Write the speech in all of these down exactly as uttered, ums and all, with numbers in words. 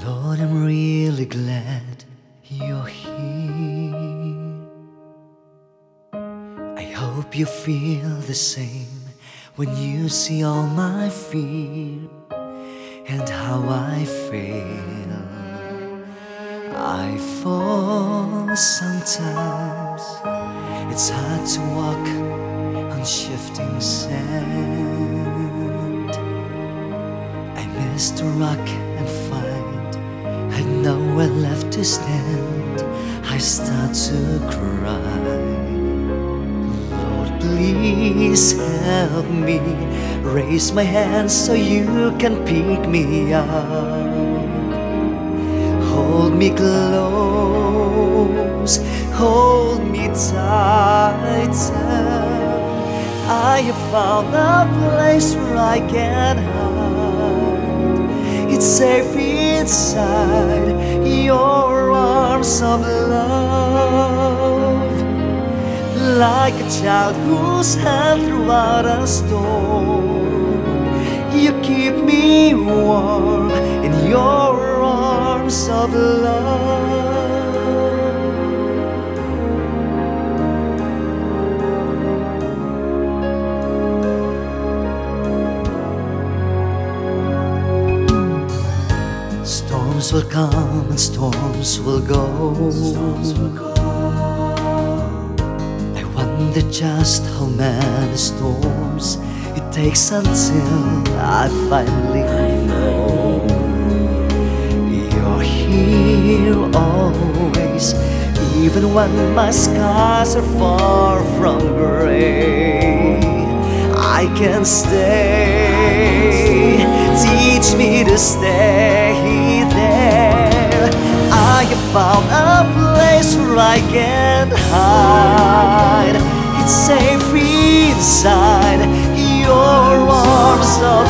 Lord, I'm really glad you're here. I hope you feel the same when you see all my fear and how I fail. I fall sometimes. It's hard to walk on shifting sand. I miss the rock and find I've nowhere left to stand. I start to cry. Lord, please help me. Raise my hands so you can pick me up. Hold me close, hold me tighter. I have found a place where I can hide. It's safe inside your arms of love. Like a child who's held throughout a storm, you keep me warm in your arms of love. Storms will come and storms will go. Storms will go. I wonder just how many storms it takes until I finally know you're here always, even when my skies are far from gray. I can stay. Teach me to stay there. I have found a place where I can hide. It's safe inside your arms of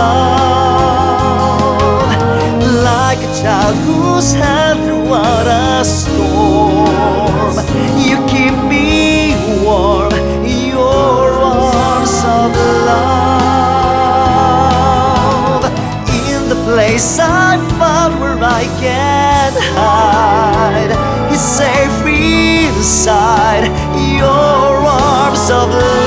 love. Like a child who's held throughout a storm, you keep me warm. Your arms of love. In the place I found where I can hide, it's safe inside your arms of love.